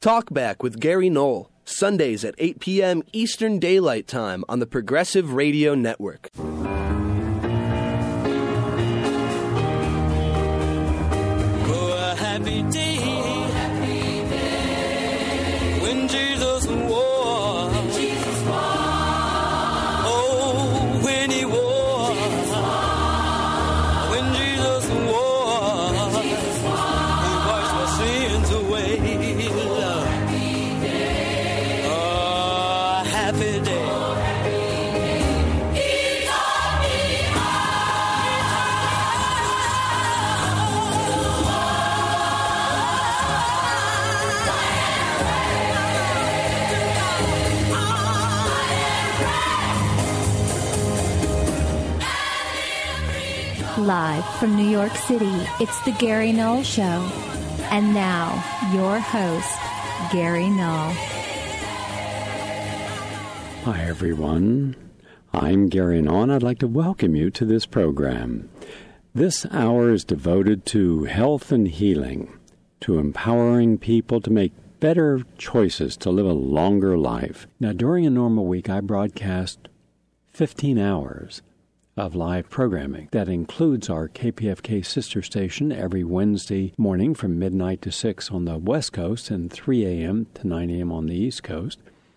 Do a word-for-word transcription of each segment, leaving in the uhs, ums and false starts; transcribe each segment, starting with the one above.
Talkback with Gary Knoll, Sundays at eight p.m. Eastern Daylight Time on the Progressive Radio Network. Oh, a happy day, oh, happy day, when Jesus wore, when Jesus wore, oh, when he wore, Jesus wore, when Jesus wore, Jesus wore, he washed my sins away. Live from New York City, it's the Gary Knoll Show. And now, your host, Gary Knoll. Hi, everyone. I'm Gary Knoll, and I'd like to welcome you to this program. This hour is devoted to health and healing, to empowering people to make better choices to live a longer life. Now, during a normal week, I broadcast fifteen hours of live programming. That includes our K P F K sister station every Wednesday morning from midnight to six on the West Coast and three a.m. to nine a.m. on the East Coast.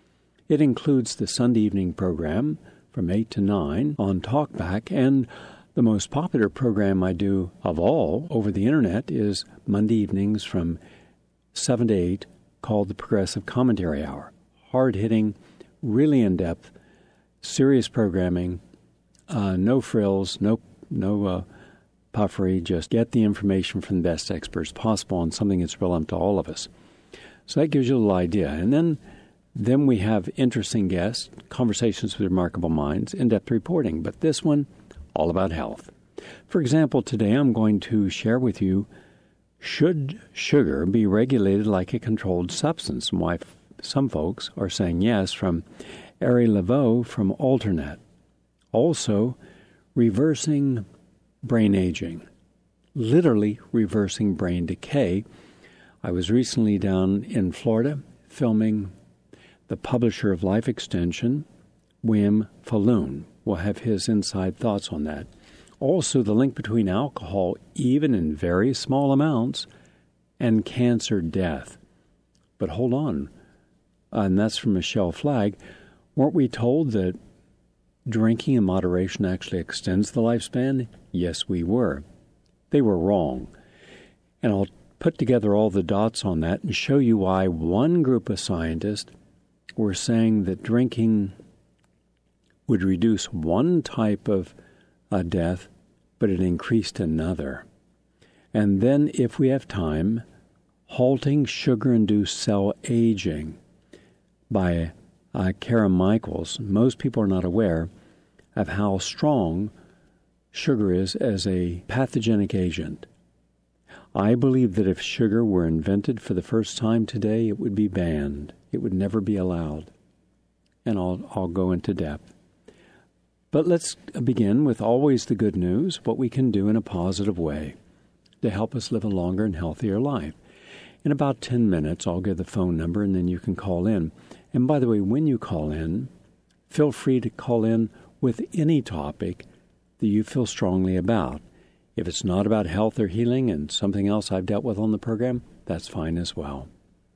It includes the Sunday evening program from eight to nine on Talkback, and the most popular program I do of all over the Internet is Monday evenings from seven to eight, called the Progressive Commentary Hour. Hard-hitting, really in-depth, serious programming. Uh, no frills, no no uh, puffery, just get the information from the best experts possible on something that's relevant to all of us. So that gives you a little idea. And then, then we have interesting guests, conversations with remarkable minds, in-depth reporting. But this one, all about health. For example, today I'm going to share with you, should sugar be regulated like a controlled substance? And why f- some folks are saying yes, from Ari Laveau from Alternet. Also, reversing brain aging, literally reversing brain decay. I was recently down in Florida filming the publisher of Life Extension, Wim Falloon. We'll have his inside thoughts on that. Also, the link between alcohol, even in very small amounts, and cancer death. But hold on, and that's from Michelle Flagg. Weren't we told that drinking in moderation actually extends the lifespan? Yes, we were. They were wrong. And I'll put together all the dots on that and show you why one group of scientists were saying that drinking would reduce one type of uh, death, but it increased another. And then, if we have time, halting sugar-induced cell aging by Uh, Kara Michaels. Most people are not aware of how strong sugar is as a pathogenic agent. I believe that if sugar were invented for the first time today, it would be banned. It would never be allowed. And I'll, I'll go into depth. But let's begin with always the good news, what we can do in a positive way to help us live a longer and healthier life. In about ten minutes, I'll give the phone number, and then you can call in. And by the way, when you call in, feel free to call in with any topic that you feel strongly about. If it's not about health or healing and something else I've dealt with on the program, that's fine as well.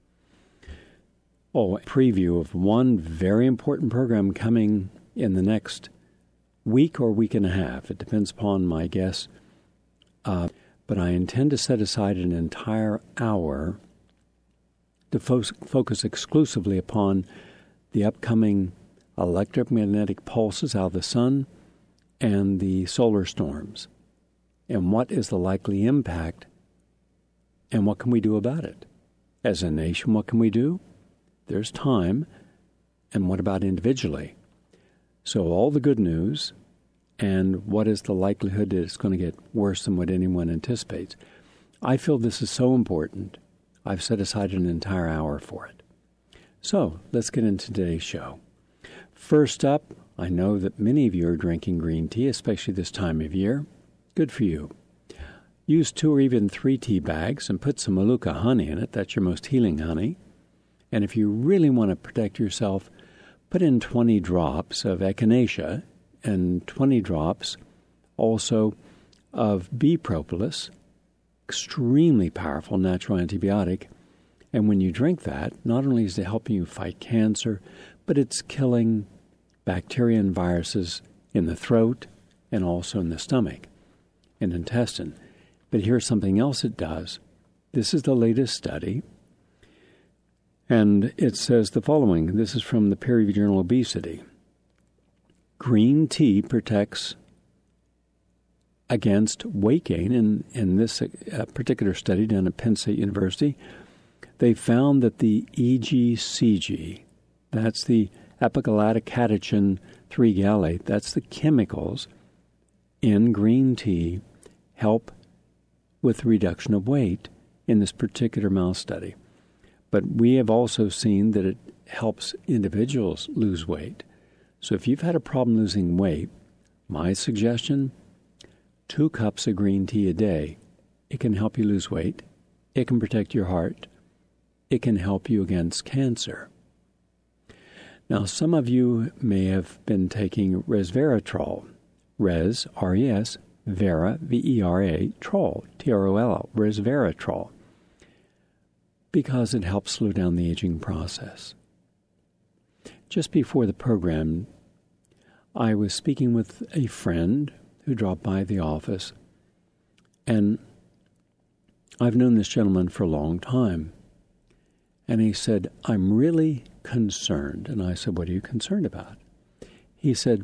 Oh, a preview of one very important program coming in the next week or week and a half. It depends upon my guests. Uh, but I intend to set aside an entire hour to fo- focus exclusively upon the upcoming electromagnetic pulses out of the sun and the solar storms, and what is the likely impact, and what can we do about it? As a nation, what can we do? There's time, and what about individually? So all the good news, and what is the likelihood that it's going to get worse than what anyone anticipates. I feel this is so important, I've set aside an entire hour for it. So let's get into today's show. First up, I know that many of you are drinking green tea, especially this time of year. Good for you. Use two or even three tea bags and put some Manuka honey in it. That's your most healing honey. And if you really want to protect yourself, put in twenty drops of echinacea and twenty drops also of bee propolis, extremely powerful natural antibiotic. And when you drink that, not only is it helping you fight cancer, but it's killing bacteria and viruses in the throat and also in the stomach and intestine. But here's something else it does. This is the latest study, and it says the following. This is from the peer-reviewed journal Obesity. Green tea protects against weight gain. In, in this uh, particular study done at Penn State University, they found that the E G C G, that's the epigallocatechin three gallate, that's the chemicals in green tea, help with reduction of weight in this particular mouse study. But we have also seen that it helps individuals lose weight. So if you've had a problem losing weight, my suggestion, two cups of green tea a day. It can help you lose weight. It can protect your heart. It can help you against cancer. Now, some of you may have been taking resveratrol. Res, R E S, Vera, V E R A, Trol, T R O L L, resveratrol, because it helps slow down the aging process. Just before the program, I was speaking with a friend who dropped by the office, and I've known this gentleman for a long time. And he said, I'm really concerned. And I said, what are you concerned about? He said,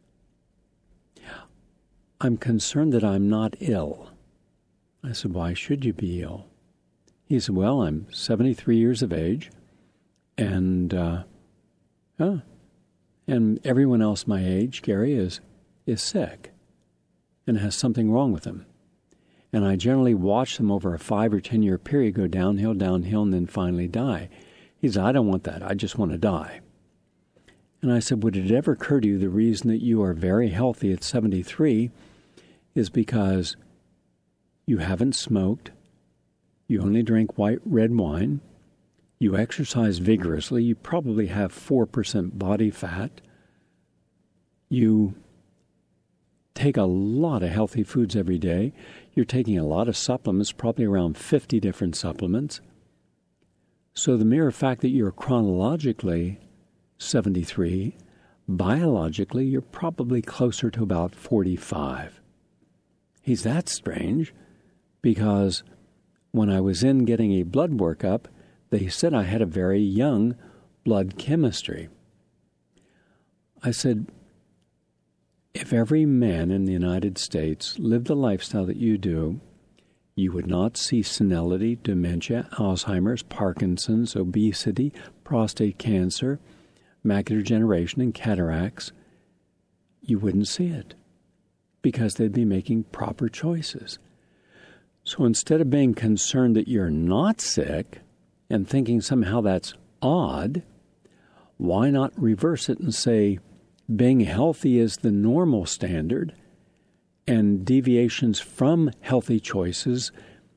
I'm concerned that I'm not ill. I said, why should you be ill? He said, well, I'm seventy-three years of age, and uh, uh, and everyone else my age, Gary, is is sick and has something wrong with them. And I generally watch them over a five or ten year period go downhill, downhill, and then finally die. He said, I don't want that. I just want to die. And I said, would it ever occur to you the reason that you are very healthy at seventy-three is because you haven't smoked, you only drink white red wine, you exercise vigorously, you probably have four percent body fat, you take a lot of healthy foods every day, you're taking a lot of supplements, probably around fifty different supplements. So the mere fact that you're chronologically seventy-three, biologically you're probably closer to about forty-five. He's that strange because when I was in getting a blood workup, they said I had a very young blood chemistry. I said, if every man in the United States lived the lifestyle that you do, you would not see senility, dementia, Alzheimer's, Parkinson's, obesity, prostate cancer, macular degeneration, and cataracts. You wouldn't see it because they'd be making proper choices. So instead of being concerned that you're not sick and thinking somehow that's odd, why not reverse it and say, being healthy is the normal standard, and deviations from healthy choices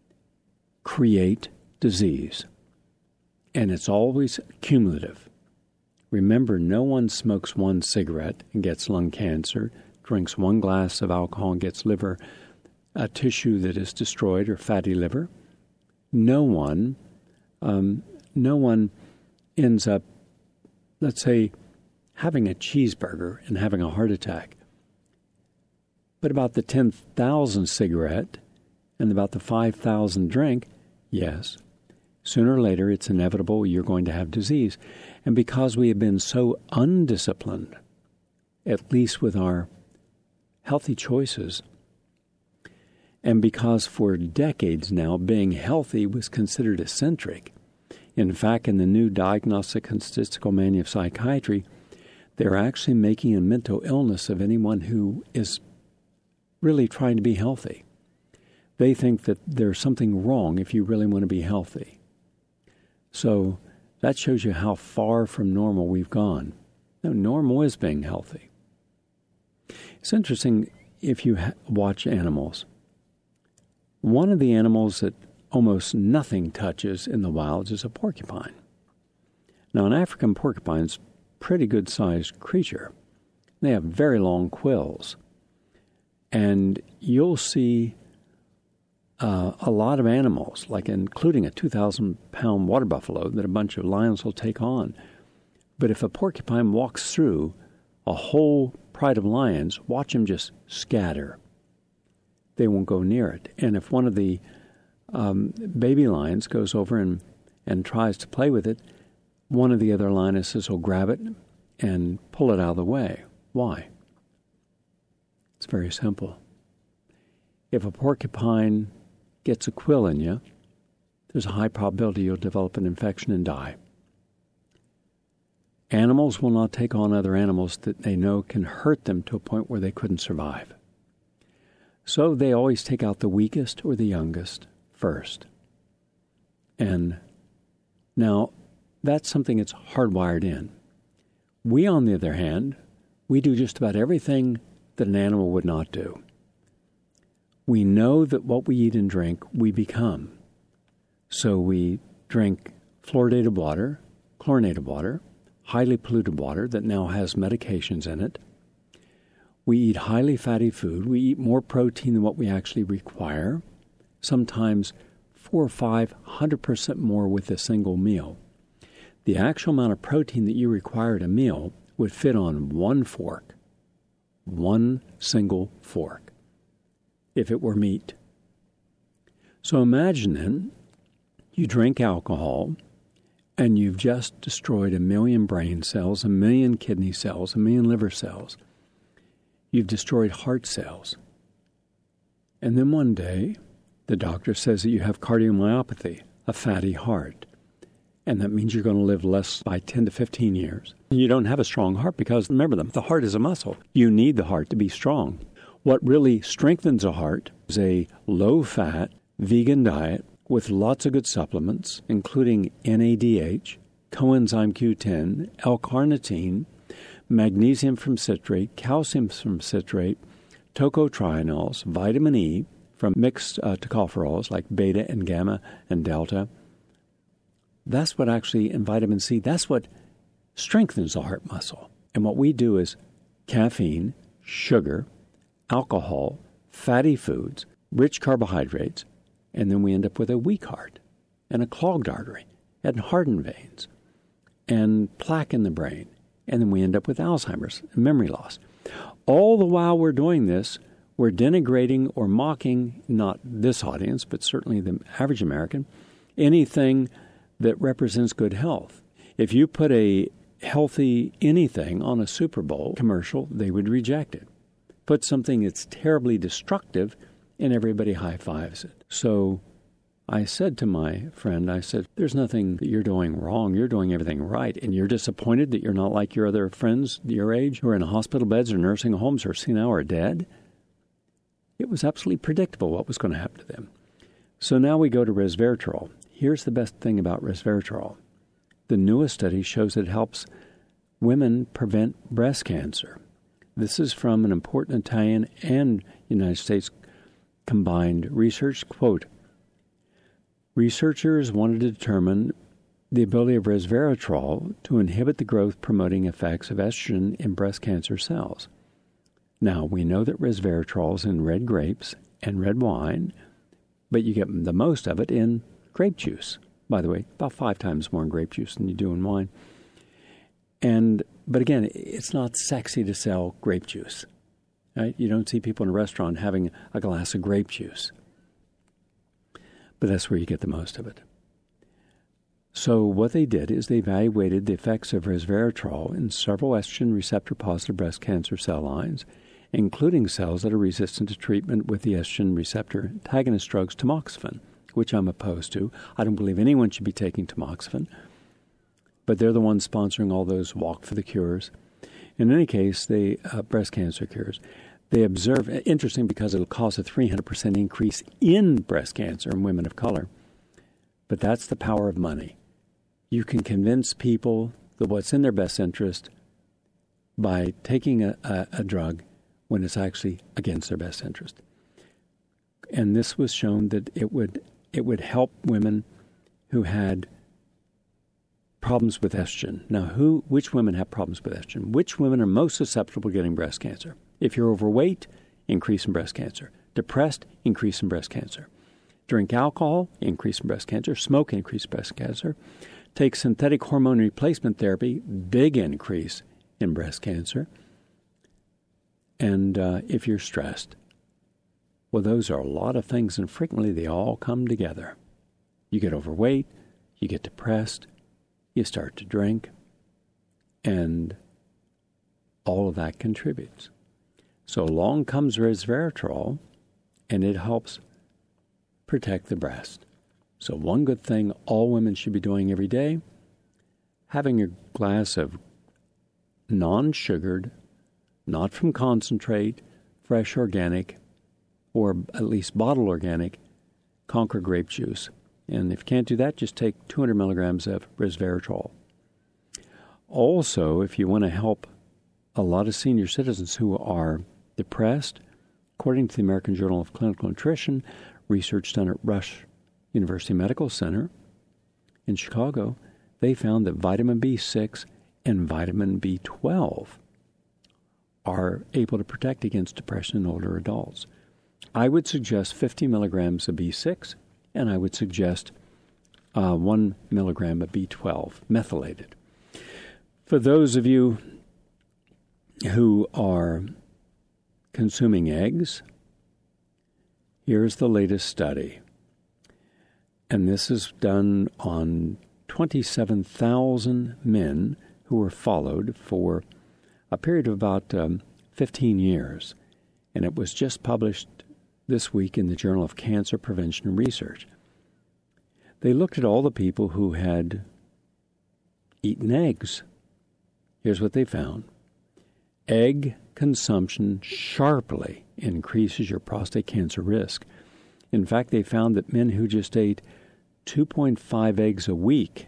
create disease. And it's always cumulative. Remember, no one smokes one cigarette and gets lung cancer, drinks one glass of alcohol and gets liver, a tissue that is destroyed, or fatty liver. No one, um, no one ends up, let's say, having a cheeseburger and having a heart attack. But about the ten thousandth cigarette and about the five thousandth drink, yes, sooner or later it's inevitable you're going to have disease. And because we have been so undisciplined, at least with our healthy choices, and because for decades now being healthy was considered eccentric. In fact, in the new Diagnostic and Statistical Manual of Psychiatry, they're actually making a mental illness of anyone who is really trying to be healthy. They think that there's something wrong if you really want to be healthy. So that shows you how far from normal we've gone. No, normal is being healthy. It's interesting if you ha- watch animals. One of the animals that almost nothing touches in the wild is a porcupine. Now, an African porcupine's a pretty good-sized creature. They have very long quills. And you'll see uh, a lot of animals, like including a two thousand pound water buffalo that a bunch of lions will take on. But if a porcupine walks through a whole pride of lions, watch them just scatter. They won't go near it. And if one of the um, baby lions goes over and, and tries to play with it, one of the other lionesses will grab it and pull it out of the way. Why? It's very simple. If a porcupine gets a quill in you, there's a high probability you'll develop an infection and die. Animals will not take on other animals that they know can hurt them to a point where they couldn't survive. So they always take out the weakest or the youngest first. And now, that's something that's hardwired in. We, on the other hand, we do just about everything that an animal would not do. We know that what we eat and drink, we become. So we drink fluoridated water, chlorinated water, highly polluted water that now has medications in it. We eat highly fatty food. We eat more protein than what we actually require, sometimes four or five hundred percent more with a single meal. The actual amount of protein that you require at a meal would fit on one fork, one single fork, if it were meat. So imagine then, you drink alcohol, and you've just destroyed a million brain cells, a million kidney cells, a million liver cells. You've destroyed heart cells. And then one day, the doctor says that you have cardiomyopathy, a fatty heart. And that means you're going to live less by ten to fifteen years. You don't have a strong heart because, remember them, the heart is a muscle. You need the heart to be strong. What really strengthens a heart is a low-fat, vegan diet with lots of good supplements, including N A D H, coenzyme Q ten, L-carnitine, magnesium from citrate, calcium from citrate, tocotrienols, vitamin E from mixed uh, tocopherols like beta and gamma and delta. That's what actually, in vitamin C, that's what strengthens the heart muscle. And what we do is caffeine, sugar, alcohol, fatty foods, rich carbohydrates, and then we end up with a weak heart and a clogged artery and hardened veins and plaque in the brain. And then we end up with Alzheimer's and memory loss. All the while we're doing this, we're denigrating or mocking, not this audience, but certainly the average American, anything that represents good health. If you put a healthy anything on a Super Bowl commercial, they would reject it. Put something that's terribly destructive, and everybody high-fives it. So I said to my friend, I said, there's nothing that you're doing wrong. You're doing everything right. And you're disappointed that you're not like your other friends your age who are in hospital beds or nursing homes or senile or dead. It was absolutely predictable what was going to happen to them. So now we go to resveratrol. Here's the best thing about resveratrol. The newest study shows that it helps women prevent breast cancer. This is from an important Italian and United States combined research. Quote, researchers wanted to determine the ability of resveratrol to inhibit the growth-promoting effects of estrogen in breast cancer cells. Now, we know that resveratrol is in red grapes and red wine, but you get the most of it in grape juice. By the way, about five times more in grape juice than you do in wine. And but again, it's not sexy to sell grape juice. Right? You don't see people in a restaurant having a glass of grape juice. But that's where you get the most of it. So what they did is they evaluated the effects of resveratrol in several estrogen receptor-positive breast cancer cell lines, including cells that are resistant to treatment with the estrogen receptor antagonist drugs tamoxifen, which I'm opposed to. I don't believe anyone should be taking tamoxifen, but they're the ones sponsoring all those Walk for the Cures. In any case, they uh, breast cancer cures. They observe, interesting because it'll cause a three hundred percent increase in breast cancer in women of color, but that's the power of money. You can convince people that what's in their best interest by taking a, a, a drug when it's actually against their best interest. And this was shown that it would it would help women who had problems with estrogen. Now, who, which women have problems with estrogen? Which women are most susceptible to getting breast cancer? If you're overweight, increase in breast cancer. Depressed, increase in breast cancer. Drink alcohol, increase in breast cancer. Smoke, increase in breast cancer. Take synthetic hormone replacement therapy, big increase in breast cancer. And uh, if you're stressed, well, those are a lot of things, and frequently they all come together. You get overweight, you get depressed, you start to drink, and all of that contributes. So along comes resveratrol, and it helps protect the breast. So one good thing all women should be doing every day, having a glass of non-sugared, not from concentrate, fresh organic, or at least bottled organic, Concord grape juice. And if you can't do that, just take two hundred milligrams of resveratrol. Also, if you want to help a lot of senior citizens who are depressed, according to the American Journal of Clinical Nutrition, research done at Rush University Medical Center in Chicago, they found that vitamin B six and vitamin B twelve are able to protect against depression in older adults. I would suggest fifty milligrams of B six, and I would suggest uh, one milligram of B twelve, methylated. For those of you who are consuming eggs, here's the latest study. And this is done on twenty-seven thousand men who were followed for a period of about um, fifteen years. And it was just published this week in the Journal of Cancer Prevention and Research. They looked at all the people who had eaten eggs. Here's what they found. Egg consumption sharply increases your prostate cancer risk. In fact, they found that men who just ate two point five eggs a week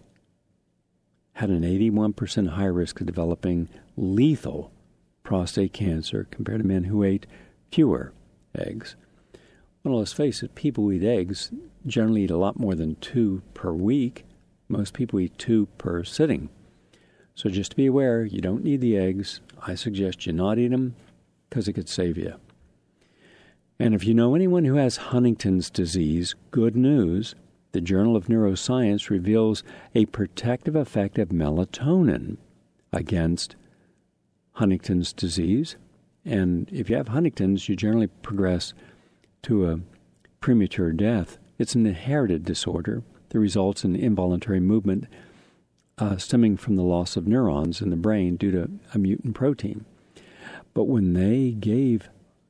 had an eighty-one percent higher risk of developing lethal prostate cancer compared to men who ate fewer eggs. Well, let's face it, people who eat eggs generally eat a lot more than two per week. Most people eat two per sitting. So just to be aware, you don't need the eggs. I suggest you not eat them because it could save you. And if you know anyone who has Huntington's disease, good news. The Journal of Neuroscience reveals a protective effect of melatonin against Huntington's disease. And if you have Huntington's, you generally progress to a premature death. It's an inherited disorder that results in involuntary movement uh, stemming from the loss of neurons in the brain due to a mutant protein. But when they gave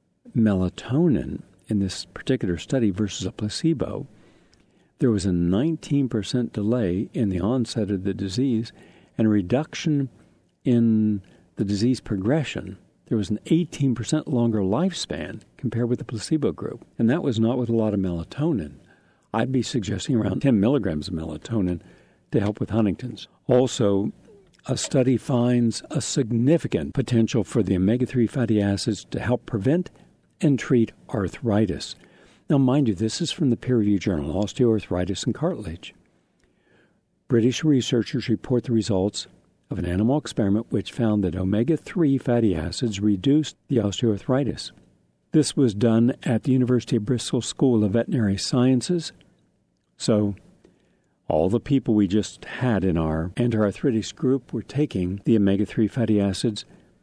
melatonin in this particular study versus a placebo, there was a nineteen percent delay in the onset of the disease and a reduction in the disease progression. There was an eighteen percent longer lifespan compared with the placebo group. And that was not with a lot of melatonin. I'd be suggesting around ten milligrams of melatonin to help with Huntington's. Also, a study finds a significant potential for the omega three fatty acids to help prevent and treat arthritis. Now, mind you, this is from the peer-reviewed journal, Osteoarthritis and Cartilage. British researchers report the results of an animal experiment which found that omega three fatty acids reduced the osteoarthritis. This was done at the University of Bristol School of Veterinary Sciences. So, all the people we just had in our anti-arthritis group were taking the omega three fatty acids.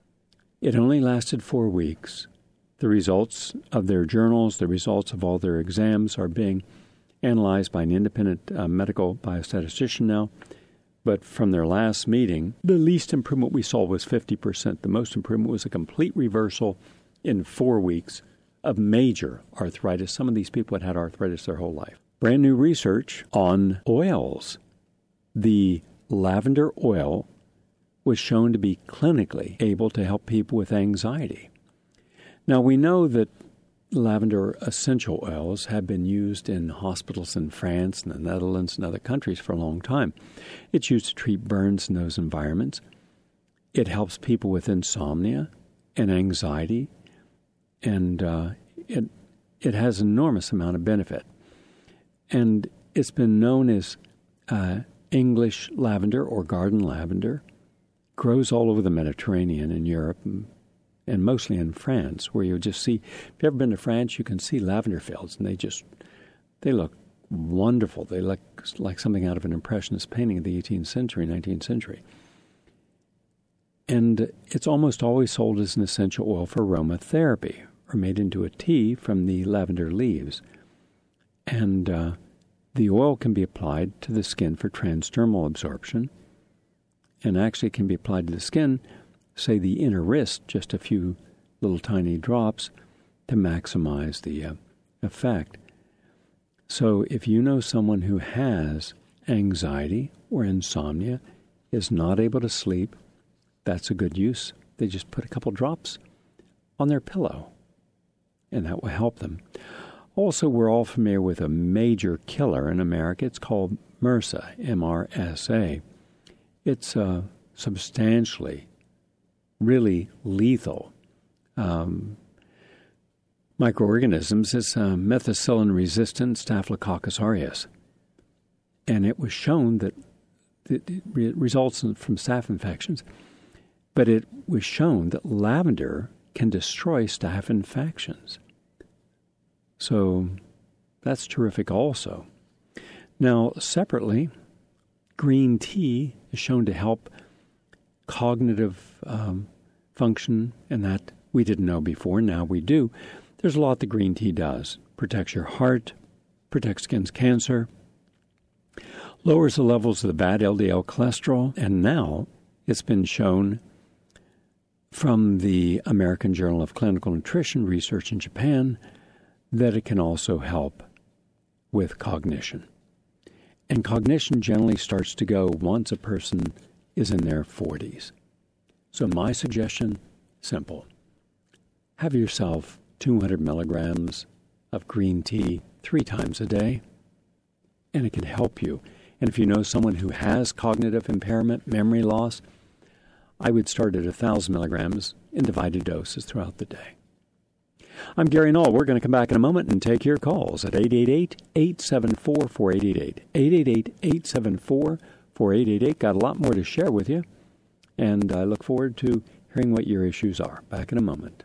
It only lasted four weeks. The results of their journals, the results of all their exams are being analyzed by an independent uh, medical biostatistician now. But from their last meeting, the least improvement we saw was fifty percent. The most improvement was a complete reversal in four weeks of major arthritis. Some of these people had had arthritis their whole life. Brand new research on oils. The lavender oil was shown to be clinically able to help people with anxiety. Now, we know that lavender essential oils have been used in hospitals in France and the Netherlands and other countries for a long time. It's used to treat burns in those environments. It helps people with insomnia and anxiety, and uh, it it has an enormous amount of benefit. And it's been known as uh, English lavender or garden lavender grows all over the Mediterranean in Europe and, and mostly in France, where you just see, if you've ever been to France, you can see lavender fields, and they just, they look wonderful. They look like something out of an Impressionist painting of the eighteenth century, nineteenth century. And it's almost always sold as an essential oil for aromatherapy, or made into a tea from the lavender leaves. And uh, the oil can be applied to the skin for transdermal absorption, and actually can be applied to the skin, say the inner wrist, just a few little tiny drops, to maximize the uh, effect. So if you know someone who has anxiety or insomnia, is not able to sleep, that's a good use. They just put a couple drops on their pillow, and that will help them. Also, we're all familiar with a major killer in America. It's called MRSA, M R S A. It's uh, substantially, really lethal um, microorganisms. It's uh, methicillin-resistant Staphylococcus aureus. And it was shown that it results from staph infections, but it was shown that lavender can destroy staph infections. So that's terrific also. Now, separately, green tea is shown to help cognitive um, function, and that we didn't know before, now we do. There's a lot that green tea does. Protects your heart, protects against cancer, lowers the levels of the bad L D L cholesterol, and now it's been shown from the American Journal of Clinical Nutrition Research in Japan that it can also help with cognition. And cognition generally starts to go once a person is in their forties. So my suggestion, simple. Have yourself two hundred milligrams of green tea three times a day, and it can help you. And if you know someone who has cognitive impairment, memory loss, I would start at one thousand milligrams in divided doses throughout the day. I'm Gary Null. We're going to come back in a moment and take your calls at eight eight eight, eight seven four, four eight eight eight. eight eight eight, eight seven four, four eight eight eight. Got a lot more to share with you, and I look forward to hearing what your issues are. Back in a moment.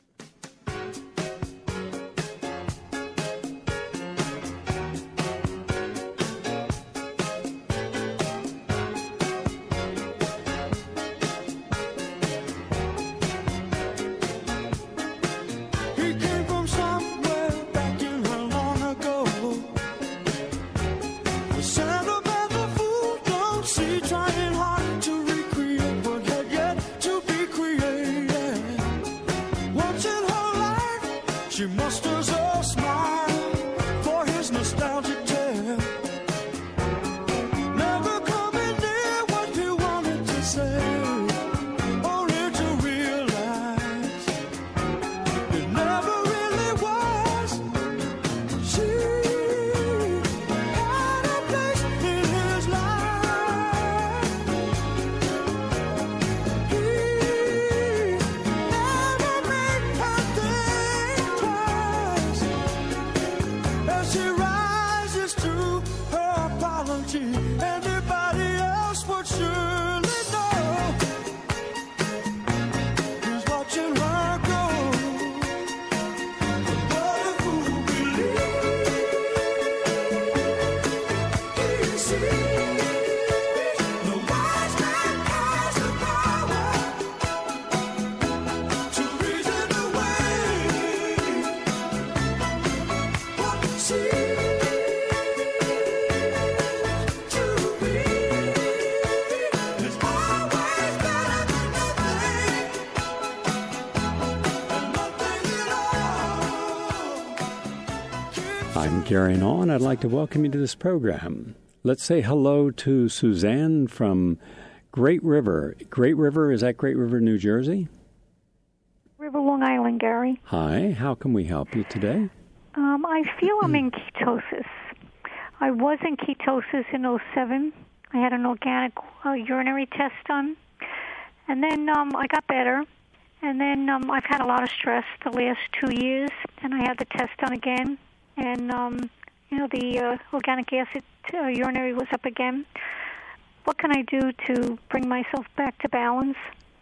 I'm Gary Null, and I'd like to welcome you to this program. Let's say hello to Suzanne from Great River. Great River, is that Great River, New Jersey? River, Long Island, Gary. Hi, how can we help you today? Um, I feel I'm in ketosis. I was in ketosis in oh seven. I had an organic uh, urinary test done. And then um, I got better. And then um, I've had a lot of stress the last two years, and I had the test done again. And, um, you know, the uh, organic acid uh, urinary was up again. what can I do to bring myself back to balance?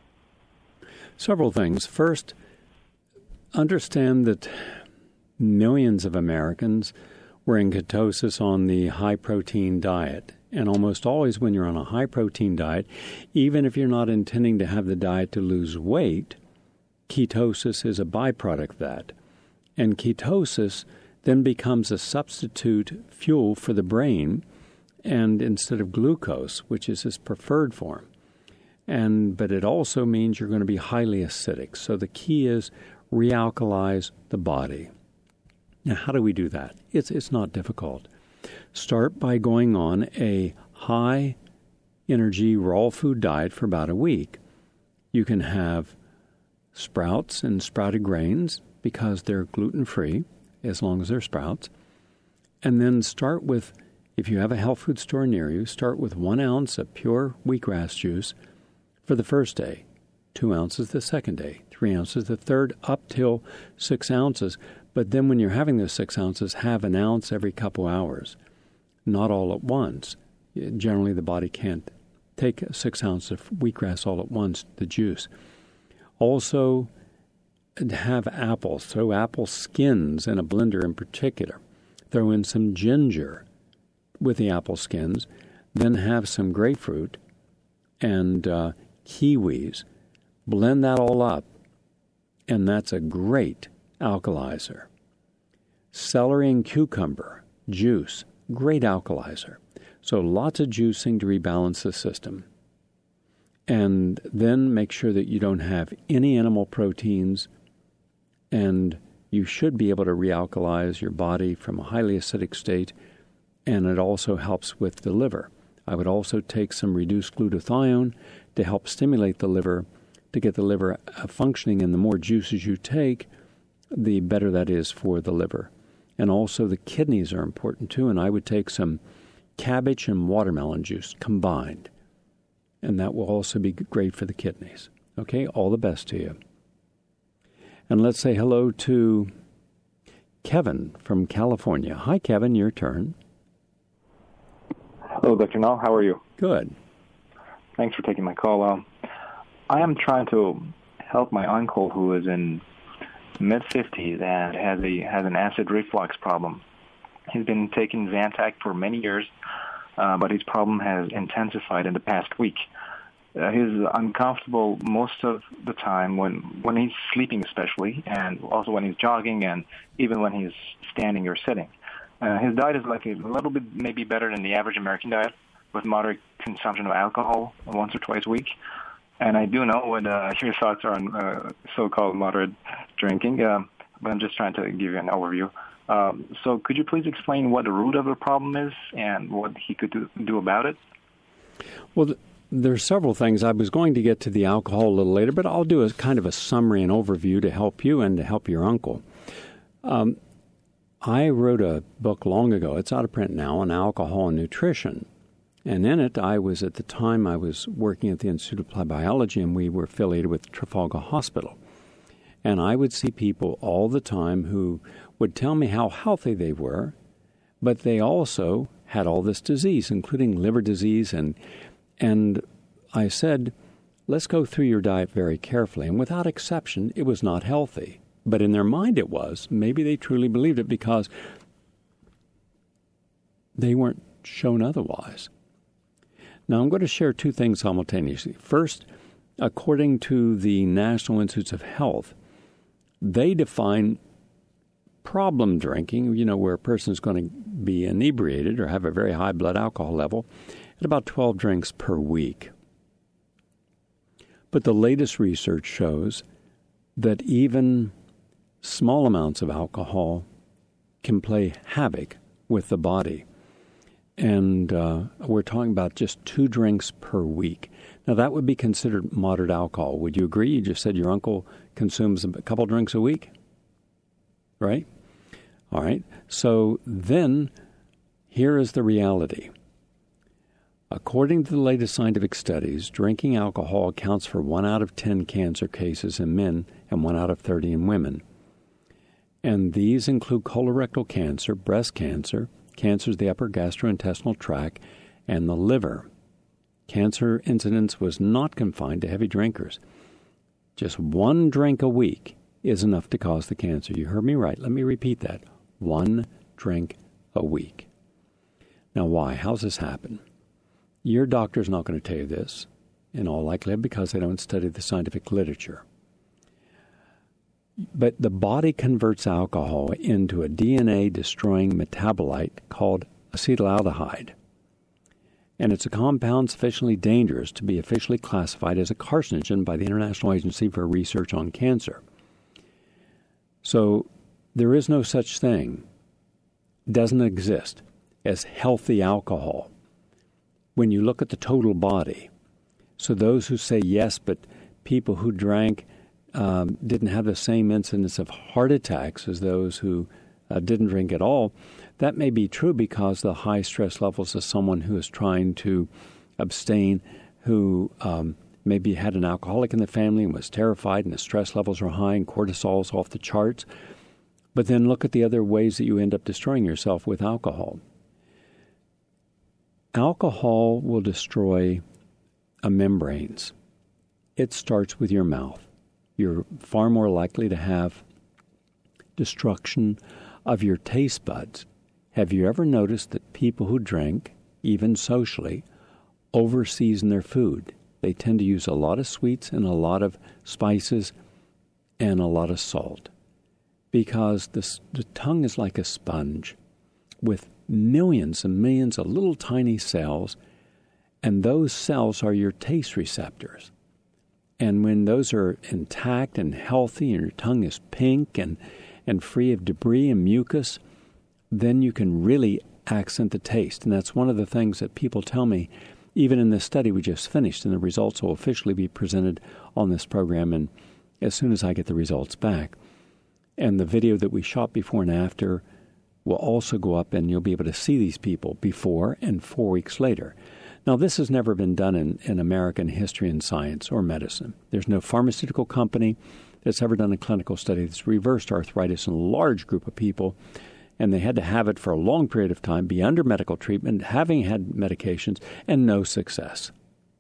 Several things. First, understand that millions of Americans were in ketosis on the high-protein diet. And almost always when you're on a high-protein diet, even if you're not intending to have the diet to lose weight, ketosis is a byproduct of that. And ketosis then becomes a substitute fuel for the brain, and instead of glucose, which is its preferred form. And but it also means you're going to be highly acidic. So the key is realkalize the body. Now, how do we do that? It's it's not difficult. Start by going on a high-energy raw food diet for about a week. You can have sprouts and sprouted grains because they're gluten-free, as long as they're sprouts. And then start with, if you have a health food store near you, start with one ounce of pure wheatgrass juice for the first day, two ounces the second day, three ounces the third, up till six ounces. But then when you're having those six ounces, have an ounce every couple hours, not all at once. Generally, the body can't take six ounces of wheatgrass all at once, the juice. Also, have apples. Throw apple skins in a blender in particular. Throw in some ginger with the apple skins. Then have some grapefruit and uh, kiwis. Blend that all up, and that's a great alkalizer. Celery and cucumber juice, great alkalizer. So lots of juicing to rebalance the system. And then make sure that you don't have any animal proteins, and you should be able to realkalize your body from a highly acidic state, and it also helps with the liver. I would also take some reduced glutathione to help stimulate the liver, to get the liver functioning, and the more juices you take, the better that is for the liver. And also the kidneys are important too, and I would take some cabbage and watermelon juice combined, and that will also be great for the kidneys. Okay, all the best to you. And let's say hello to Kevin from California. Hi, Kevin, your turn. Hello, Doctor Null. How are you? Good. Thanks for taking my call. Um, I am trying to help my uncle who is in mid fifties and has a has an acid reflux problem. He's been taking Zantac for many years, uh, but his problem has intensified in the past week. Uh, he's uncomfortable most of the time when, when he's sleeping especially, and also when he's jogging, and even when he's standing or sitting. Uh, his diet is like a little bit maybe better than the average American diet, with moderate consumption of alcohol once or twice a week. And I do know what uh, your thoughts are on uh, so-called moderate drinking, uh, but I'm just trying to give you an overview. Um, so could you please explain what the root of the problem is and what he could do, do about it? Well, th- there are several things. I was going to get to the alcohol a little later, but I'll do a kind of a summary and overview to help you and to help your uncle. Um, I wrote a book long ago. It's out of print now, on alcohol and nutrition. And in it, I was, at the time, I was working at the Institute of Applied Biology, and we were affiliated with Trafalgar Hospital. And I would see people all the time who would tell me how healthy they were, but they also had all this disease, including liver disease. And and I said, let's go through your diet very carefully. And without exception, it was not healthy. But in their mind it was. Maybe they truly believed it because they weren't shown otherwise. Now, I'm going to share two things simultaneously. First, according to the National Institutes of Health, they define problem drinking, you know, where a person is going to be inebriated or have a very high blood alcohol level, at about twelve drinks per week. But the latest research shows that even small amounts of alcohol can play havoc with the body. And uh, we're talking about just two drinks per week. Now, that would be considered moderate alcohol. Would you agree? You just said your uncle consumes a couple drinks a week, right? All right. So then, here is the reality. According to the latest scientific studies, drinking alcohol accounts for one out of ten cancer cases in men and one out of thirty in women. And these include colorectal cancer, breast cancer, cancers of the upper gastrointestinal tract, and the liver. Cancer incidence was not confined to heavy drinkers. Just one drink a week is enough to cause the cancer. You heard me right. Let me repeat that. One drink a week. Now, why? How's this happen? Your doctor's not going to tell you this, in all likelihood, because they don't study the scientific literature. But the body converts alcohol into a D N A-destroying metabolite called acetaldehyde. And it's a compound sufficiently dangerous to be officially classified as a carcinogen by the International Agency for Research on Cancer. So there is no such thing, doesn't exist, as healthy alcohol when you look at the total body. So those who say yes, but people who drank um, didn't have the same incidence of heart attacks as those who uh, didn't drink at all, that may be true because the high stress levels of someone who is trying to abstain, who um, maybe had an alcoholic in the family and was terrified and the stress levels are high and cortisol's off the charts. But then look at the other ways that you end up destroying yourself with alcohol. Alcohol will destroy uh, membranes. It starts with your mouth. You're far more likely to have destruction of your taste buds. Have you ever noticed that people who drink, even socially, over-season their food? They tend to use a lot of sweets and a lot of spices and a lot of salt because the, the tongue is like a sponge with millions and millions of little tiny cells, and those cells are your taste receptors. And when those are intact and healthy and your tongue is pink and, and free of debris and mucus, then you can really accent the taste. And that's one of the things that people tell me, even in this study we just finished, and the results will officially be presented on this program and as soon as I get the results back. And the video that we shot before and after will also go up, and you'll be able to see these people before and four weeks later. Now, this has never been done in, in American history and science or medicine. There's no pharmaceutical company that's ever done a clinical study that's reversed arthritis in a large group of people, and they had to have it for a long period of time, be under medical treatment, having had medications, and no success.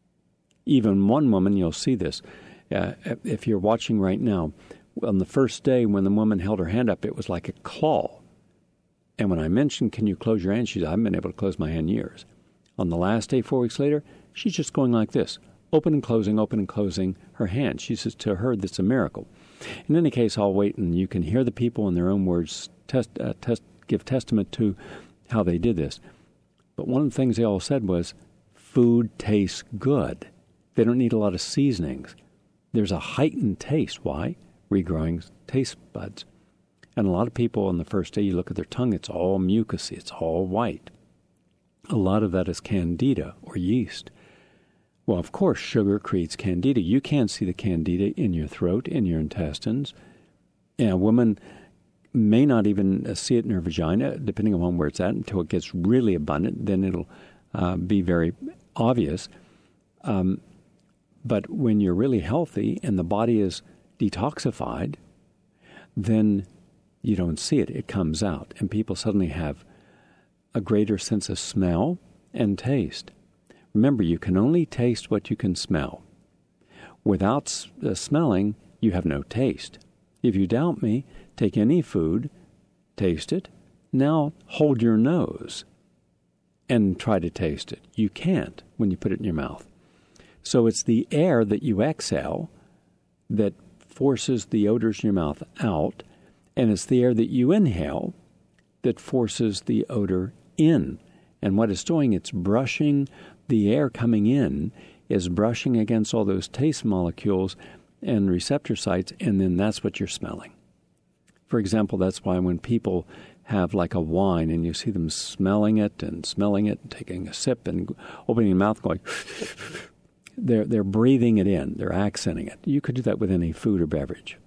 Even one woman, you'll see this, uh, if you're watching right now, on the first day when the woman held her hand up, it was like a claw. And when I mentioned, can you close your hand, she said, I haven't been able to close my hand in years. On the last day, four weeks later, she's just going like this, open and closing, open and closing her hand. She says to her, that's a miracle. In any case, I'll wait, and you can hear the people in their own words test, uh, test, give testament to how they did this. But one of the things they all said was, food tastes good. They don't need a lot of seasonings. There's a heightened taste. Why? Regrowing taste buds. And a lot of people on the first day, you look at their tongue, it's all mucousy, it's all white. A lot of that is candida or yeast. Well, of course, sugar creates candida. You can't see the candida in your throat, in your intestines. And a woman may not even see it in her vagina, depending on where it's at, until it gets really abundant. Then it'll uh, be very obvious. Um, but when you're really healthy and the body is detoxified, then you don't see it. It comes out, and people suddenly have a greater sense of smell and taste. Remember, you can only taste what you can smell. Without uh, smelling, you have no taste. If you doubt me, take any food, taste it. Now hold your nose and try to taste it. You can't when you put it in your mouth. So it's the air that you exhale that forces the odors in your mouth out, and it's the air that you inhale that forces the odor in. And what it's doing, it's brushing the air coming in, is brushing against all those taste molecules and receptor sites, and then that's what you're smelling. For example, that's why when people have like a wine and you see them smelling it and smelling it and taking a sip and opening their mouth going, they're, they're breathing it in, they're accenting it. You could do that with any food or beverage.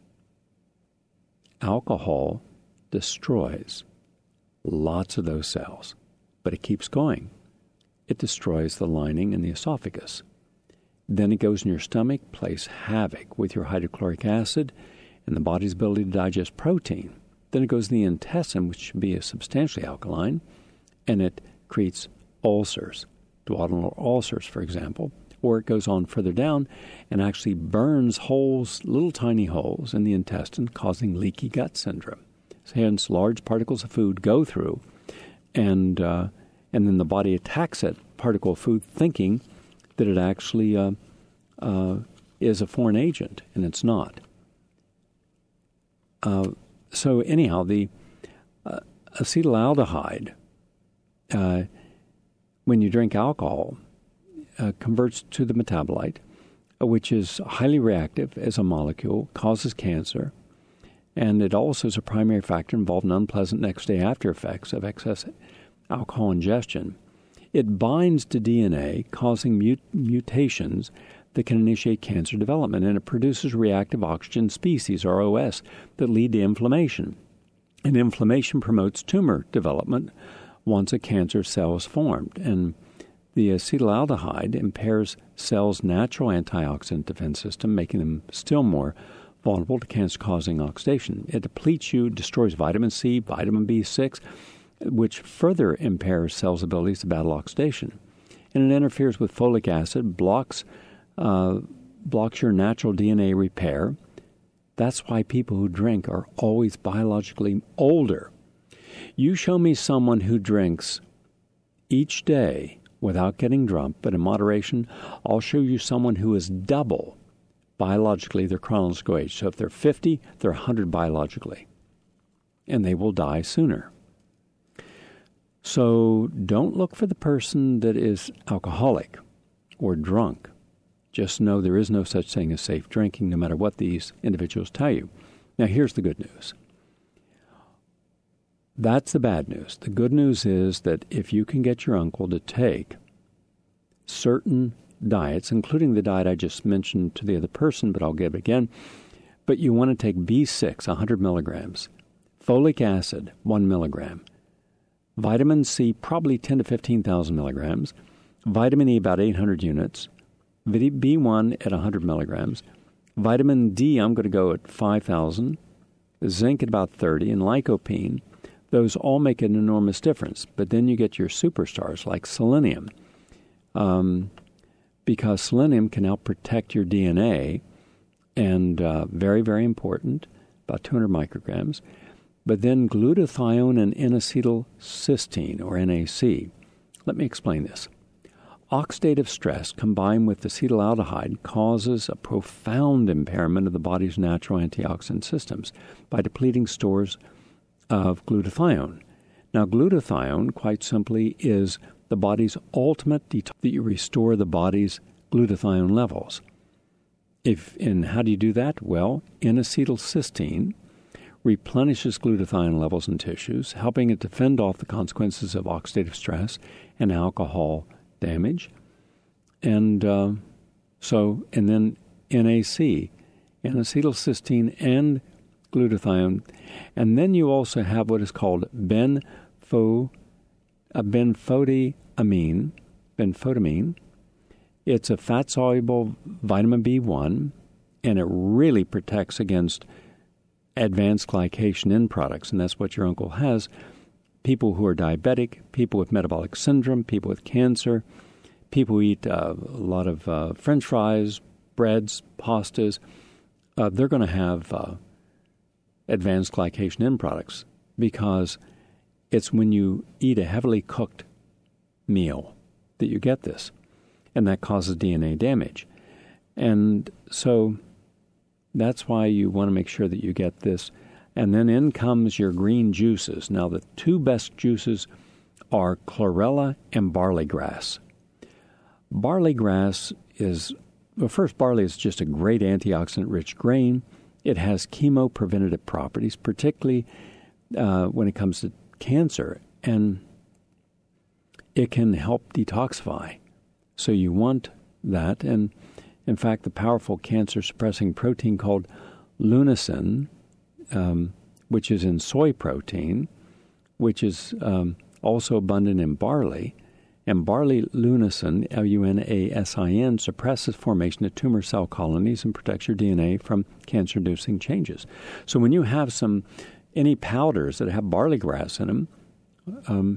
Alcohol destroys lots of those cells, but it keeps going. It destroys the lining in the esophagus. Then it goes in your stomach, plays havoc with your hydrochloric acid and the body's ability to digest protein. Then it goes in the intestine, which should be substantially alkaline, and it creates ulcers. duodenal ulcers, for example, or it goes on further down and actually burns holes, little tiny holes in the intestine, causing leaky gut syndrome. So hence, large particles of food go through, and uh, and then the body attacks that particle of food thinking that it actually uh, uh, is a foreign agent, and it's not. Uh, so anyhow, the uh, acetaldehyde, uh, when you drink alcohol, uh, converts to the metabolite, uh, which is highly reactive as a molecule, causes cancer, and it also is a primary factor involved in unpleasant next-day after effects of excess alcohol ingestion. It binds to D N A, causing mut- mutations that can initiate cancer development, and it produces reactive oxygen species, R O S, that lead to inflammation. And inflammation promotes tumor development once a cancer cell is formed. And the acetaldehyde impairs cells' natural antioxidant defense system, making them still more vulnerable to cancer-causing oxidation. It depletes you, destroys vitamin C, vitamin B six, which further impairs cells' abilities to battle oxidation. And it interferes with folic acid, blocks uh, blocks your natural D N A repair. That's why people who drink are always biologically older. You show me someone who drinks each day without getting drunk, but in moderation, I'll show you someone who is double biologically their chronological age. So if they're fifty, they're one hundred biologically, and they will die sooner. So don't look for the person that is alcoholic or drunk. Just know there is no such thing as safe drinking, no matter what these individuals tell you. Now, here's the good news. That's the bad news. The good news is that if you can get your uncle to take certain diets, including the diet I just mentioned to the other person, but I'll give it again, but you want to take B six, one hundred milligrams, folic acid, one milligram, vitamin C, probably ten to fifteen thousand milligrams, vitamin E, about eight hundred units, B one at one hundred milligrams, vitamin D, I'm going to go at five thousand, zinc at about thirty, and lycopene. Those all make an enormous difference. But then you get your superstars like selenium, um, because selenium can help protect your D N A, and uh, very, very important, about two hundred micrograms. But then glutathione and N-acetylcysteine, or N A C. Let me explain this. Oxidative stress combined with acetaldehyde causes a profound impairment of the body's natural antioxidant systems by depleting stores of glutathione. Now, glutathione, quite simply, is the body's ultimate detox, that you restore the body's glutathione levels. If and how do you do that? Well, N-acetylcysteine replenishes glutathione levels in tissues, helping it to fend off the consequences of oxidative stress and alcohol damage. And uh, so, and then N A C, N-acetylcysteine and glutathione. And then you also have what is called benfo, uh, benfotiamine, benfotiamine. It's a fat-soluble vitamin B one, and it really protects against advanced glycation end products, and that's what your uncle has. People who are diabetic, people with metabolic syndrome, people with cancer, people who eat uh, a lot of uh, French fries, breads, pastas, uh, they're going to have uh, advanced glycation end products, because it's when you eat a heavily cooked meal that you get this, and that causes D N A damage. And so that's why you want to make sure that you get this. And then in comes your green juices. Now, the two best juices are chlorella and barley grass. Barley grass is, well, first, barley is just a great antioxidant-rich grain. It has chemopreventative properties, particularly uh, when it comes to cancer, and it can help detoxify. So you want that. And in fact, the powerful cancer-suppressing protein called lunasin, um, which is in soy protein, which is um, also abundant in barley, and barley lunasin, L U N A S I N, suppresses formation of tumor cell colonies and protects your D N A from cancer-inducing changes. So when you have some any powders that have barley grass in them, um,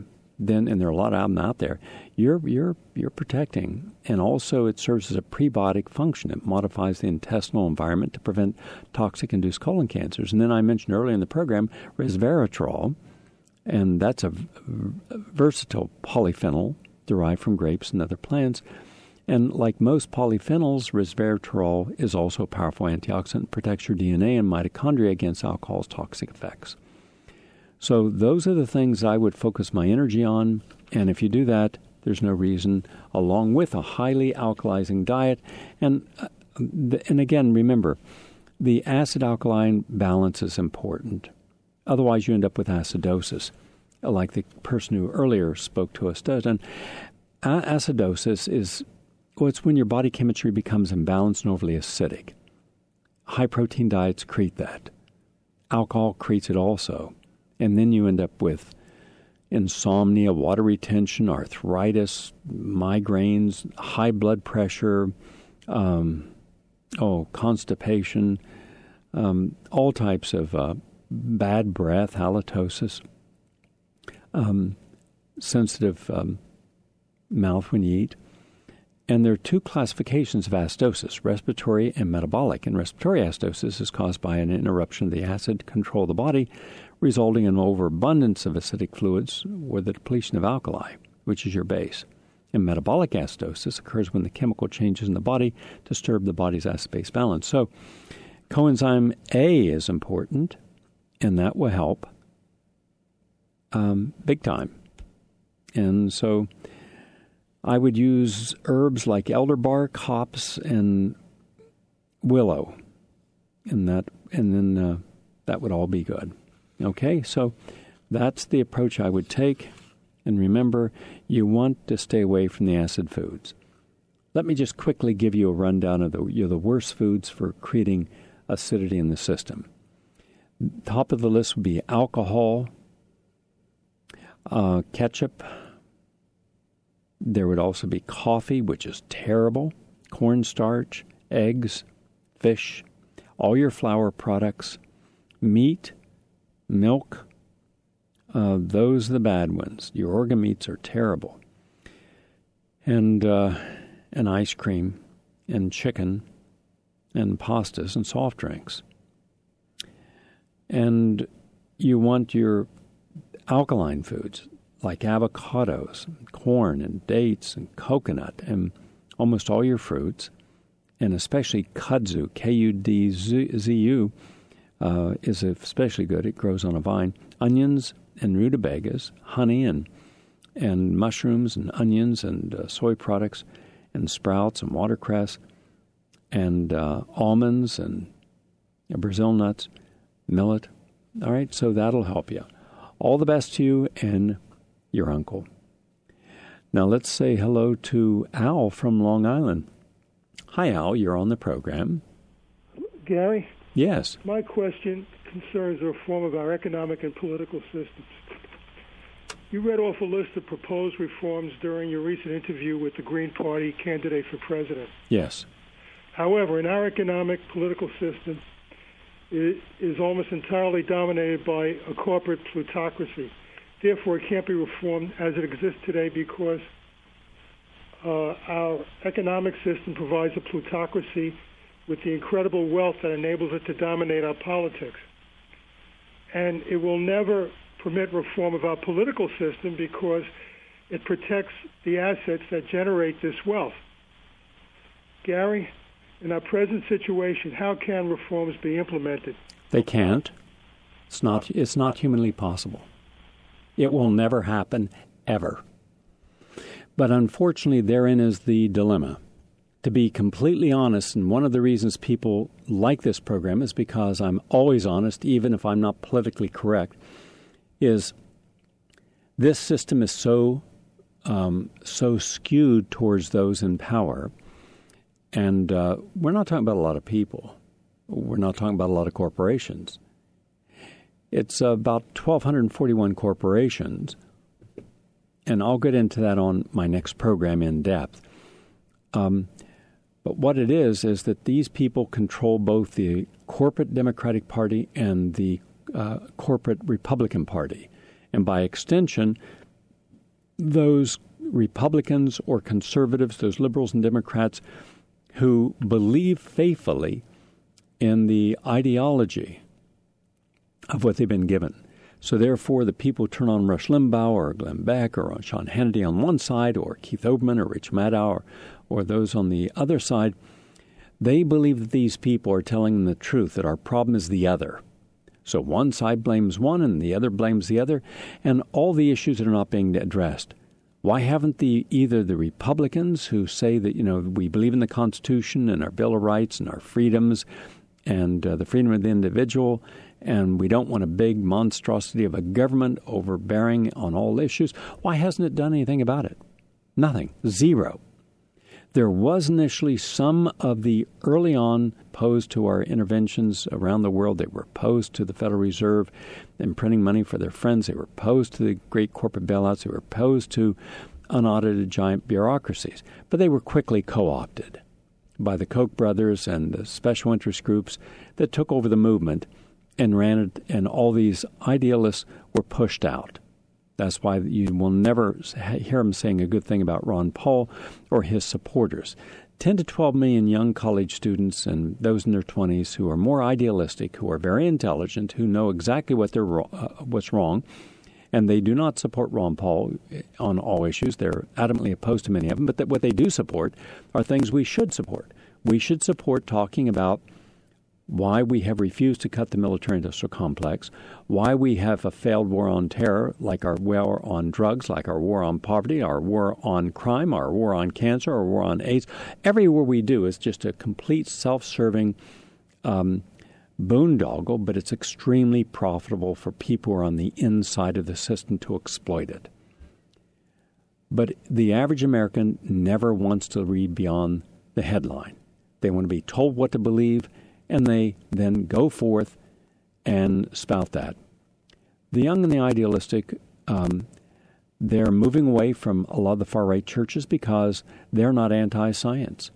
then, and there are a lot of them out there, you're you're you're protecting. And also it serves as a prebiotic function. It modifies the intestinal environment to prevent toxic-induced colon cancers. And then I mentioned earlier in the program resveratrol, and that's a, a versatile polyphenol derived from grapes and other plants. And like most polyphenols, resveratrol is also a powerful antioxidant, protects your D N A and mitochondria against alcohol's toxic effects. So those are the things I would focus my energy on. And if you do that, there's no reason, along with a highly alkalizing diet. And, uh, and again, remember, the acid-alkaline balance is important. Otherwise, you end up with acidosis, like the person who earlier spoke to us does. And acidosis is, well, it's when your body chemistry becomes imbalanced and overly acidic. High-protein diets create that. Alcohol creates it also. And then you end up with insomnia, water retention, arthritis, migraines, high blood pressure, um, oh, constipation, um, all types of uh, bad breath, halitosis, um, sensitive um, mouth when you eat. And there are two classifications of acidosis, respiratory and metabolic. And respiratory acidosis is caused by an interruption of the acid control of the body, resulting in overabundance of acidic fluids or the depletion of alkali, which is your base. And metabolic acidosis occurs when the chemical changes in the body disturb the body's acid-base balance. So coenzyme A is important, and that will help um, big time. And so I would use herbs like elderbark, hops, and willow, and that, and then uh, that would all be good. Okay, so that's the approach I would take. And remember, you want to stay away from the acid foods. Let me just quickly give you a rundown of the, you know, the worst foods for creating acidity in the system. Top of the list would be alcohol, uh, ketchup. There would also be coffee, which is terrible, cornstarch, eggs, fish, all your flour products, meat, milk. Uh, those are the bad ones. Your organ meats are terrible. And, uh, and ice cream, and chicken, and pastas, and soft drinks. And you want your alkaline foods, like avocados, corn, and dates, and coconut, and almost all your fruits, and especially kudzu, K U D Z U, uh, is especially good. It grows on a vine. Onions and rutabagas, honey, and and mushrooms, and onions, and uh, soy products, and sprouts, and watercress, and uh, almonds, and uh, Brazil nuts, millet. All right, so that'll help you. All the best to you and your uncle. Now let's say hello to Al from Long Island. Hi, Al. You're on the program. Gary? Yes. My question concerns the reform of our economic and political systems. You read off a list of proposed reforms during your recent interview with the Green Party candidate for president. Yes. However, in our economic political system, it is almost entirely dominated by a corporate plutocracy. Therefore, it can't be reformed as it exists today because uh, our economic system provides a plutocracy with the incredible wealth that enables it to dominate our politics. And it will never permit reform of our political system because it protects the assets that generate this wealth. Gary, in our present situation, how can reforms be implemented? They can't. It's not, it's not humanly possible. It will never happen, ever. But unfortunately, therein is the dilemma. To be completely honest, and one of the reasons people like this program is because I'm always honest, even if I'm not politically correct, is this system is so um, so skewed towards those in power. And uh, we're not talking about a lot of people. We're not talking about a lot of corporations. It's about twelve forty-one corporations, and I'll get into that on my next program in depth. Um, but what it is, is that these people control both the corporate Democratic Party and the uh, corporate Republican Party. And by extension, those Republicans or conservatives, those liberals and Democrats who believe faithfully in the ideology of what they've been given. So therefore, the people turn on Rush Limbaugh or Glenn Beck or on Sean Hannity on one side, or Keith Olbermann or Rich Maddow, or, or those on the other side. They believe that these people are telling them the truth, that our problem is the other. So one side blames one and the other blames the other, and all the issues that are not being addressed. Why haven't the either the Republicans who say that, you know, we believe in the Constitution and our Bill of Rights and our freedoms and uh, the freedom of the individual, and we don't want a big monstrosity of a government overbearing on all issues, why hasn't it done anything about it? Nothing. Zero. There was initially some of the early on opposed to our interventions around the world. They were opposed to the Federal Reserve and printing money for their friends. They were opposed to the great corporate bailouts. They were opposed to unaudited giant bureaucracies. But they were quickly co-opted by the Koch brothers and the special interest groups that took over the movement and ran it, and all these idealists were pushed out. That's why you will never hear him saying a good thing about Ron Paul or his supporters. ten to twelve million young college students and those in their twenties who are more idealistic, who are very intelligent, who know exactly what they're uh, what's wrong, and they do not support Ron Paul on all issues. They're adamantly opposed to many of them, but that what they do support are things we should support. We should support talking about why we have refused to cut the military-industrial complex, why we have a failed war on terror, like our war on drugs, like our war on poverty, our war on crime, our war on cancer, our war on AIDS. Every war we do is just a complete self-serving um, boondoggle, but it's extremely profitable for people who are on the inside of the system to exploit it. But the average American never wants to read beyond the headline. They want to be told what to believe, and they then go forth and spout that. The young and the idealistic, um, they're moving away from a lot of the far-right churches because they're not anti-science.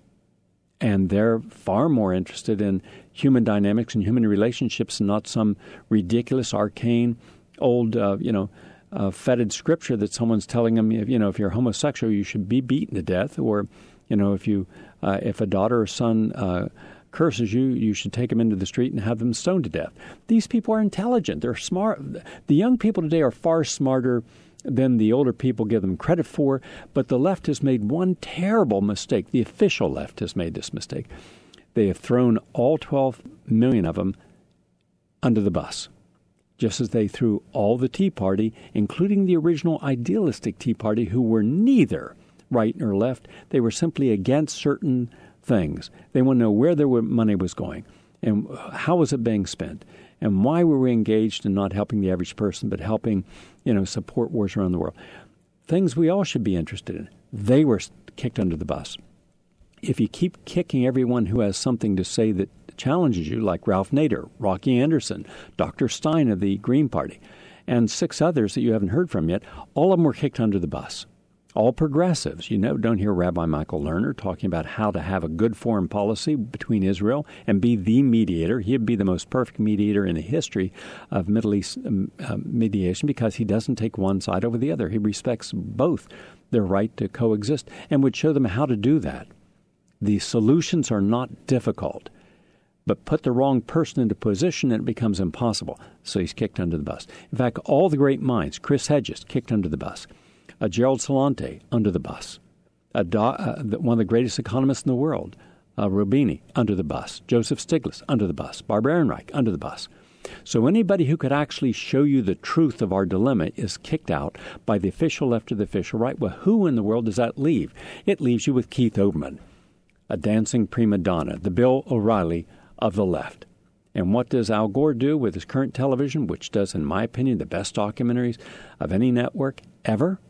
And they're far more interested in human dynamics and human relationships and not some ridiculous, arcane, old, uh, you know, uh, fetid scripture that someone's telling them, you know, if you're homosexual, you should be beaten to death, or, you know, if you, uh, if a daughter or son uh, curses you, you should take them into the street and have them stoned to death. These people are intelligent. They're smart. The young people today are far smarter than the older people give them credit for, but the left has made one terrible mistake. The official left has made this mistake. They have thrown all twelve million of them under the bus, just as they threw all the Tea Party, including the original idealistic Tea Party, who were neither right nor left. They were simply against certain things. They want to know where their money was going and how was it being spent and why were we engaged in not helping the average person but helping, you know, support wars around the world. Things we all should be interested in. They were kicked under the bus. If you keep kicking everyone who has something to say that challenges you, like Ralph Nader, Rocky Anderson, Doctor Stein of the Green Party, and six others that you haven't heard from yet, all of them were kicked under the bus. All progressives. You know, don't hear Rabbi Michael Lerner talking about how to have a good foreign policy between Israel and be the mediator. He'd be the most perfect mediator in the history of Middle East um, uh, mediation because he doesn't take one side over the other. He respects both their right to coexist and would show them how to do that. The solutions are not difficult, but put the wrong person into position and it becomes impossible. So he's kicked under the bus. In fact, all the great minds, Chris Hedges, kicked under the bus. Uh, Gerald Celente, under the bus. Uh, do, uh, one of the greatest economists in the world, uh, Rubini, under the bus. Joseph Stiglitz, under the bus. Barbara Ehrenreich, under the bus. So anybody who could actually show you the truth of our dilemma is kicked out by the official left or the official right. Well, who in the world does that leave? It leaves you with Keith Olbermann, a dancing prima donna, the Bill O'Reilly of the left. And what does Al Gore do with his current television, which does, in my opinion, the best documentaries of any network ever?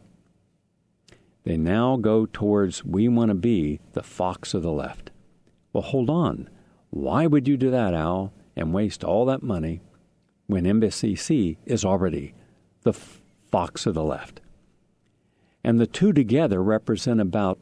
They now go towards, we want to be the Fox of the left. Well, hold on. Why would you do that, Al, and waste all that money when M S N B C is already the Fox of the left? And the two together represent about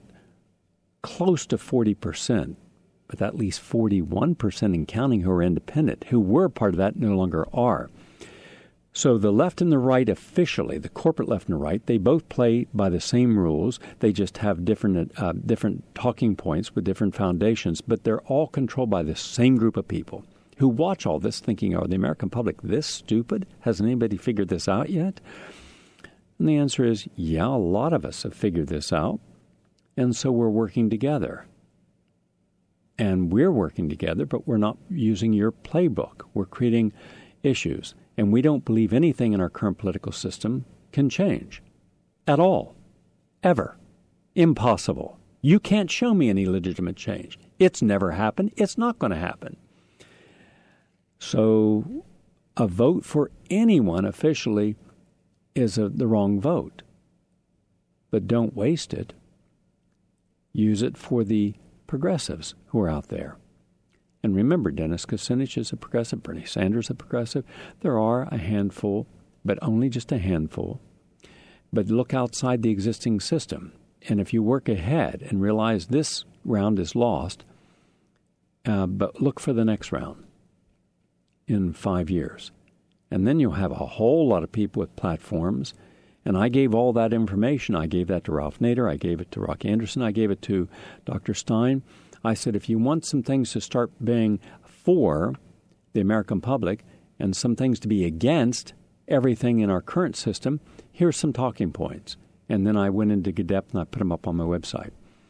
close to forty percent, but at least forty-one percent in counting who are independent, who were part of that, no longer are. So the left and the right officially, the corporate left and the right, they both play by the same rules. They just have different uh, different talking points with different foundations, but they're all controlled by the same group of people who watch all this thinking, are the American public this stupid? Hasn't anybody figured this out yet? And the answer is, yeah, a lot of us have figured this out, and so we're working together. And we're working together, but we're not using your playbook. We're creating issues. And we don't believe anything in our current political system can change at all, ever. Impossible. You can't show me any legitimate change. It's never happened. It's not going to happen. So a vote for anyone officially is a, the wrong vote. But don't waste it. Use it for the progressives who are out there. And remember, Dennis Kucinich is a progressive, Bernie Sanders is a progressive. There are a handful, but only just a handful. But look outside the existing system. And if you work ahead and realize this round is lost, uh, but look for the next round in five years. And then you'll have a whole lot of people with platforms. And I gave all that information. I gave that to Ralph Nader. I gave it to Rock Anderson. I gave it to Doctor Stein. I said, if you want some things to start being for the American public and some things to be against everything in our current system, here's some talking points. And then I went into depth and I put them up on my website.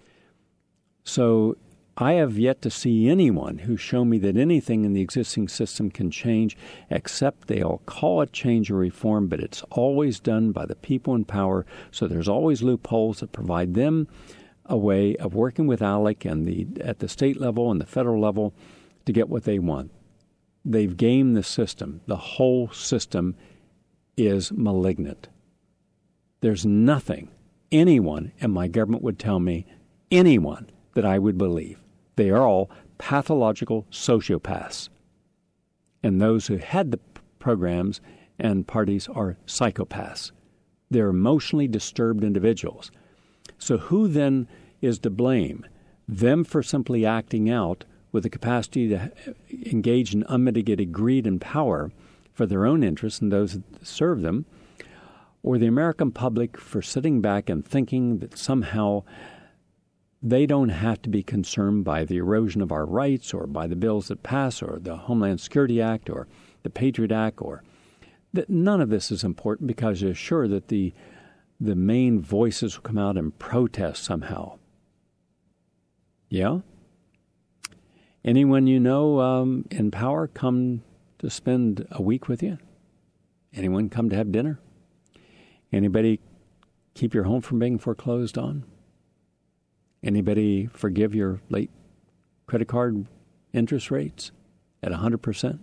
So I have yet to see anyone who show me that anything in the existing system can change, except they'll call it change or reform, but it's always done by the people in power. So there's always loopholes that provide them a way of working with ALEC and the at the state level and the federal level to get what they want. They've gamed the system. The whole system is malignant. There's nothing anyone in my government would tell me, anyone that I would believe. They are all pathological sociopaths. And those who had the programs and parties are psychopaths. They're emotionally disturbed individuals. So who then is to blame? Them for simply acting out with the capacity to engage in unmitigated greed and power for their own interests and those that serve them, or the American public for sitting back and thinking that somehow they don't have to be concerned by the erosion of our rights or by the bills that pass or the Homeland Security Act or the Patriot Act, or that none of this is important because they're sure that the the main voices will come out and protest somehow. Yeah? Anyone you know um, in power come to spend a week with you? Anyone come to have dinner? Anybody keep your home from being foreclosed on? Anybody forgive your late credit card interest rates at one hundred percent?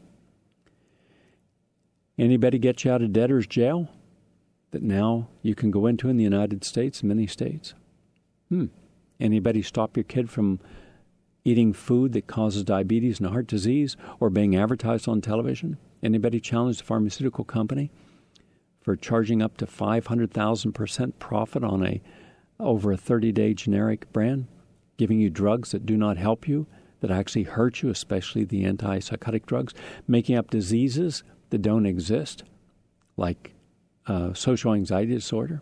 Anybody get you out of debtor's jail that now you can go into in the United States, many states? Hmm. Anybody stop your kid from eating food that causes diabetes and heart disease or being advertised on television? Anybody challenge the pharmaceutical company for charging up to five hundred thousand percent profit on a over a thirty-day generic brand, giving you drugs that do not help you, that actually hurt you, especially the antipsychotic drugs, making up diseases that don't exist, like uh, social anxiety disorder?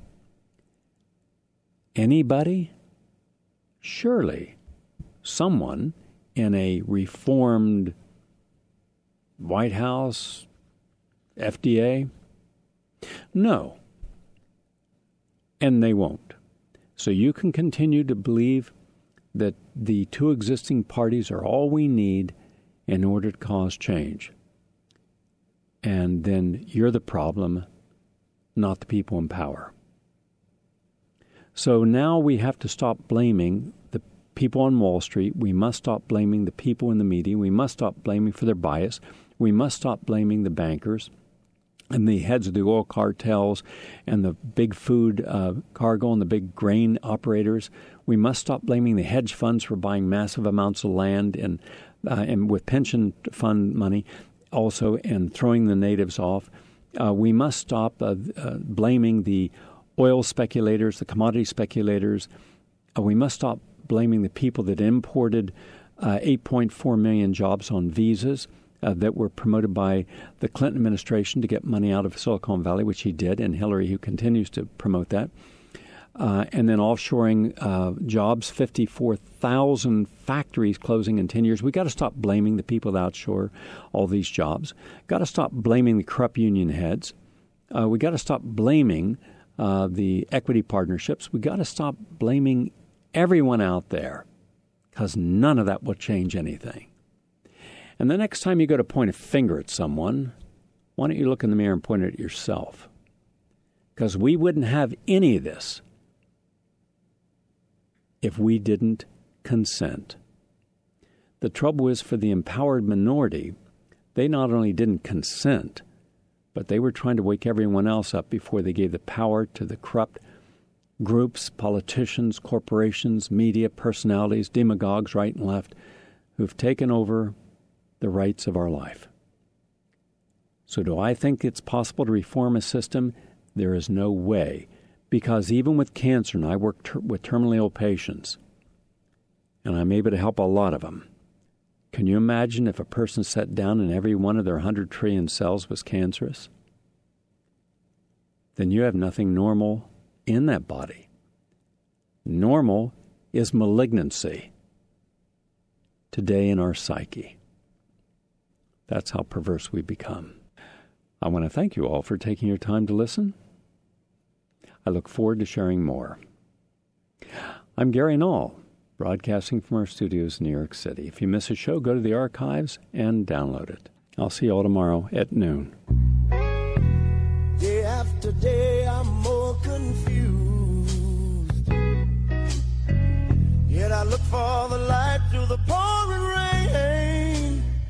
Anybody? Surely someone in a reformed White House, F D A? No. And they won't. So you can continue to believe that the two existing parties are all we need in order to cause change. And then you're the problem, not the people in power. So now we have to stop blaming the people on Wall Street. We must stop blaming the people in the media. We must stop blaming for their bias. We must stop blaming the bankers and the heads of the oil cartels and the big food uh, cargo and the big grain operators. We must stop blaming the hedge funds for buying massive amounts of land and uh, and with pension fund money also, and throwing the natives off. Uh, we must stop uh, uh, blaming the oil speculators, the commodity speculators. Uh, we must stop blaming the people that imported uh, eight point four million jobs on visas uh, that were promoted by the Clinton administration to get money out of Silicon Valley, which he did, and Hillary, who continues to promote that. Uh, and then offshoring uh, jobs, fifty-four thousand factories closing in ten years. We got to stop blaming the people that outshore all these jobs. Got to stop blaming the corrupt union heads. Uh, we got to stop blaming uh, the equity partnerships. We got to stop blaming everyone out there, because none of that will change anything. And the next time you go to point a finger at someone, why don't you look in the mirror and point it at yourself? Because we wouldn't have any of this if we didn't consent. The trouble is, for the empowered minority, they not only didn't consent, but they were trying to wake everyone else up before they gave the power to the corrupt groups, politicians, corporations, media, personalities, demagogues, right and left, who've taken over the rights of our life. So do I think it's possible to reform a system? There is no way. Because even with cancer, and I work ter- with terminally ill patients, and I'm able to help a lot of them, can you imagine if a person sat down and every one of their one hundred trillion cells was cancerous? Then you have nothing normal in that body. Normal is malignancy today in our psyche. That's how perverse we become. I want to thank you all for taking your time to listen. I look forward to sharing more. I'm Gary Null, broadcasting from our studios in New York City. If you miss a show, go to the archives and download it. I'll see you all tomorrow at noon. Day after day, I'm more confused. Yet I look for the light through the pouring rain.